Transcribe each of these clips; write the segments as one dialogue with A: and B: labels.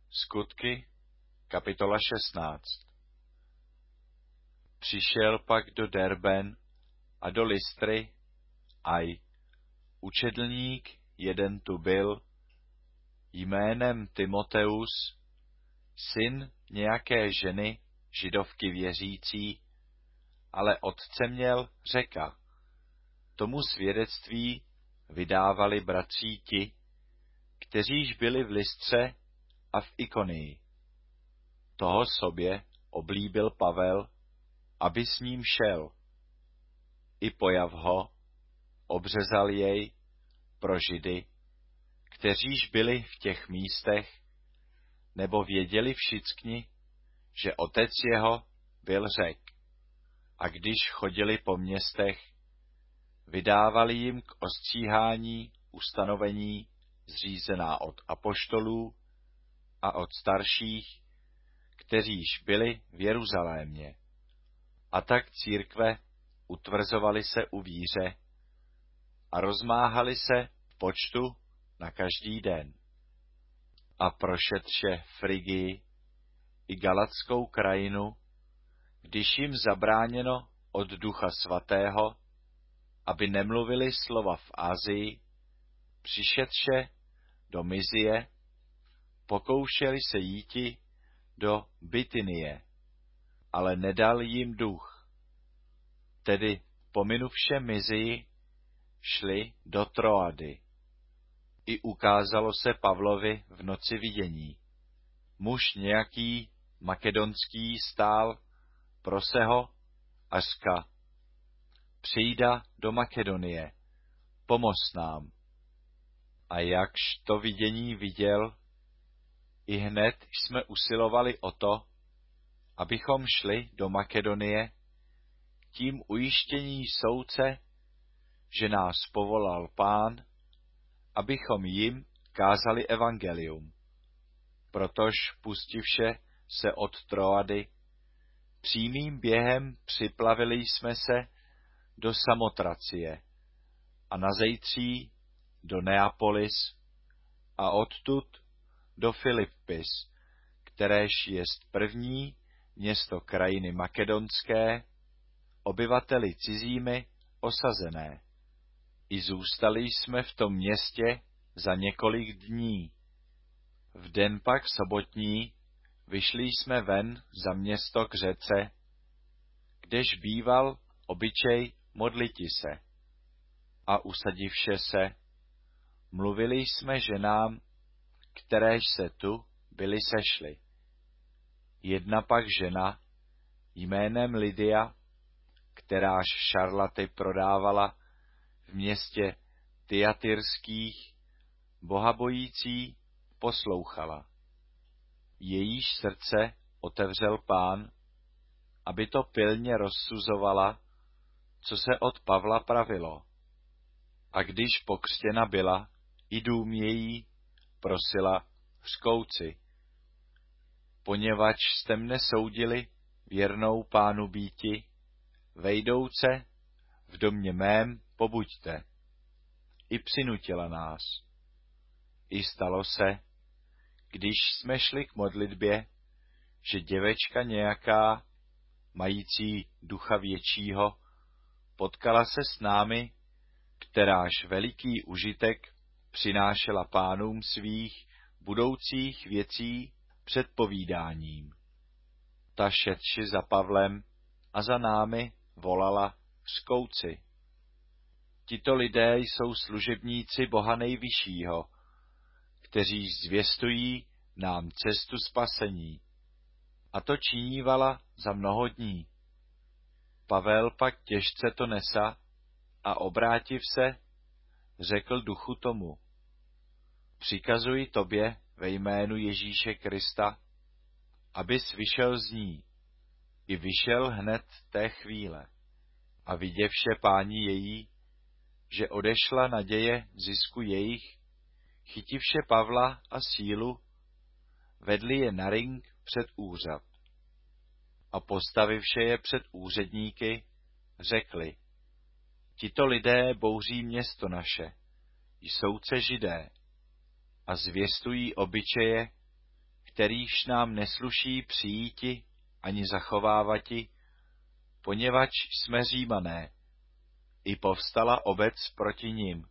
A: Skutky, kapitola 16. Přišel pak do Derben a do Lystry, učedlník jeden tu byl, jménem Timoteus, syn nějaké ženy, židovky věřící, ale otce měl Řeka. Tomu svědectví vydávali bratří ti, kteříž byli v Lystře a v Ikonii. Toho sobě oblíbil Pavel, aby s ním šel. I pojav ho, obřezal jej pro Židy, kteříž byli v těch místech, nebo věděli všichni, že otec jeho byl Řek. A když chodili po městech, vydávali jim k ostříhání ustanovení zřízená od apoštolů a od starších, kteříž byli v Jeruzalémě. A tak církve utvrzovali se u víře a rozmáhali se v počtu na každý den. A prošetře Frygii i Galatskou krajinu, když jim zabráněno od Ducha Svatého, aby nemluvili slova v Asii, přišetře do Myzie, pokoušeli se jíti do Bitynie, ale nedal jim duch. Tedy pominuvše Myzii, šli do Troady. I ukázalo se Pavlovi v noci vidění. Muž nějaký makedonský stál proseho a řka: Přijda do Makedonie, pomoz nám. A jakž to vidění viděl, i hned jsme usilovali o to, abychom šli do Makedonie, tím ujištění soudce, že nás povolal Pán, abychom jim kázali evangelium. Protož pustivše se od Troady, přímým během připlavili jsme se do Samotracie a nazejtří do Neapolis a odtud do Filippis, kteréž jest první město krajiny makedonské, obyvateli cizími osazené. I zůstali jsme v tom městě za několik dní. V den pak sobotní vyšli jsme ven za město k řece, kdež býval obyčej modliti se. A usadivše se, mluvili jsme ženám, kteréž se tu byli sešli. Jedna pak žena, jménem Lydia, kteráž šarlaty prodávala v městě Tyatyrských, bohabojící, poslouchala. Jejíž srdce otevřel Pán, aby to pilně rozsuzovala, co se od Pavla pravilo. A když pokřtěna byla, i dům její prosila řkouci: Poněvadž jste mne soudili věrnou Pánu býti, vejdouce v domě mém pobuďte. I přinutila nás. I stalo se, když jsme šli k modlitbě, že děvečka nějaká, mající ducha většího, potkala se s námi, kteráž veliký užitek přinášela pánům svých budoucích věcí předpovídáním. Ta šetři za Pavlem a za námi volala řkouci: Tito lidé jsou služebníci Boha nejvyššího, kteří zvěstují nám cestu spasení. A to činívala za mnoho dní. Pavel pak těžce to nesa a obrátiv se, řekl duchu tomu: Přikazuji tobě ve jménu Ježíše Krista, abys vyšel z ní. I vyšel hned té chvíle. A viděvše páni její, že odešla naděje zisku jejich, chytivše Pavla a sílu, vedli je na ring před úřad. A postavivše je před úředníky, řekli: Tito lidé bouří město naše, soudce Židé, a zvěstují obyčeje, kterýž nám nesluší přijíti ani zachovávati, poněvadž jsme Římané. I povstala obec proti nim.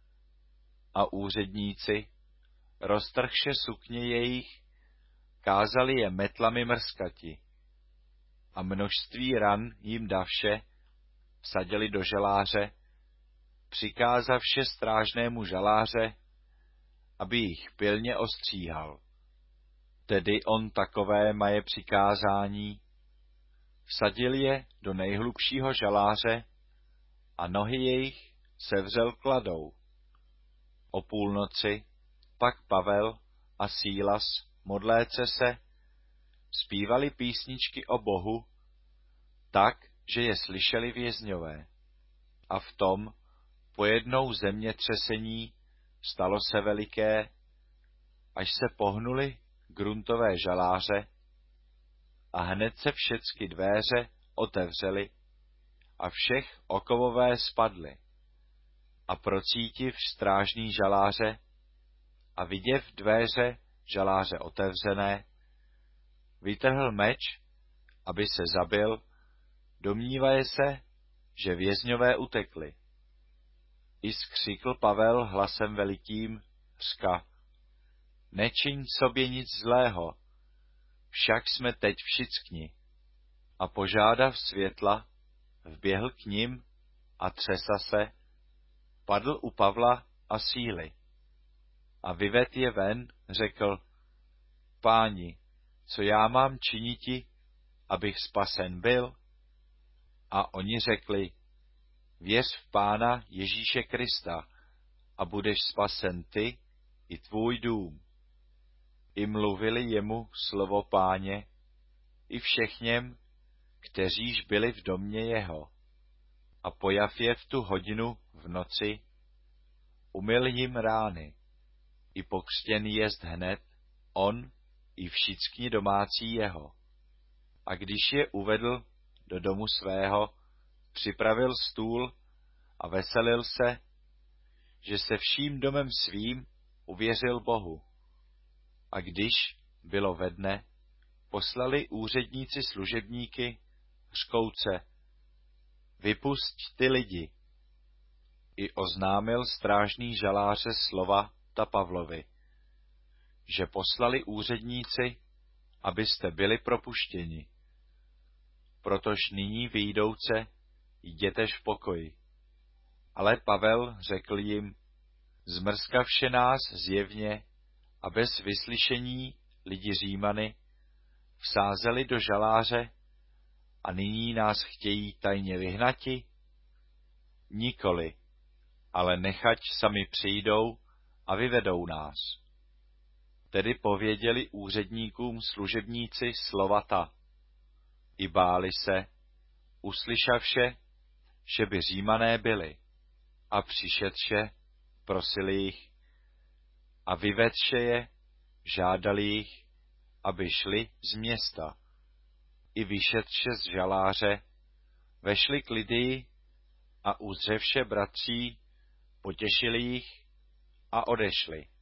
A: A úředníci, roztrhše sukně jejich, kázali je metlami mrskati. A množství ran jim davše vsadili do žaláře, přikázavše strážnému žaláře, aby jich pilně ostříhal. Tedy on takové maje přikázání, vsadil je do nejhlubšího žaláře a nohy jejich sevřel kladou. O půlnoci pak Pavel a Sílas, modléce se, zpívali písničky o Bohu, tak, že je slyšeli vězňové. A v tom pojednou zemětřesení stalo se veliké, až se pohnuli gruntové žaláře a hned se všecky dvéře otevřely a všech okovové spadly. A procítiv strážný žaláře a viděv dvéře žaláře otevřené, vytrhl meč, aby se zabil, domnívaje se, že vězňové utekli. I skřikl Pavel hlasem velikým, řka: Nečiň sobě nic zlého, však jsme teď všichni. A požádav světla, vběhl k nim a třesa se, padl u Pavla a Síly. A vyved je ven, řekl: Páni, co já mám činiti, abych spasen byl? A oni řekli: Věř v Pána Ježíše Krista a budeš spasen ty i tvůj dům. I mluvili jemu slovo Páně, i všechněm, kteříž byli v domě jeho. A pojav je v tu hodinu v noci, umyl jim rány. I pokřtěný jest hned, on i všichni domácí jeho. A když je uvedl do domu svého, připravil stůl a veselil se, že se vším domem svým uvěřil Bohu. A když bylo ve dne, poslali úředníci služebníky, řkouce: Vypusť ty lidi. I oznámil strážný žaláře slova ta Pavlovi, že poslali úředníci, abyste byli propuštěni. Protož nyní vyjdouce, jdětež v pokoji. Ale Pavel řekl jim: Zmrskavše nás zjevně a bez vyslyšení lidi Římany vsázeli do žaláře a nyní nás chtějí tajně vyhnati? Nikoli, ale nechať sami přijdou a vyvedou nás. Tedy pověděli úředníkům služebníci slova ta. I báli se, uslyšavše, že by Římané byli, a přišedše, prosili jich, a vyvedše je, žádali jich, aby šli z města. I vyšetře z žaláře, vešli k Lidii a uzřevše bratří, potěšili jich a odešli.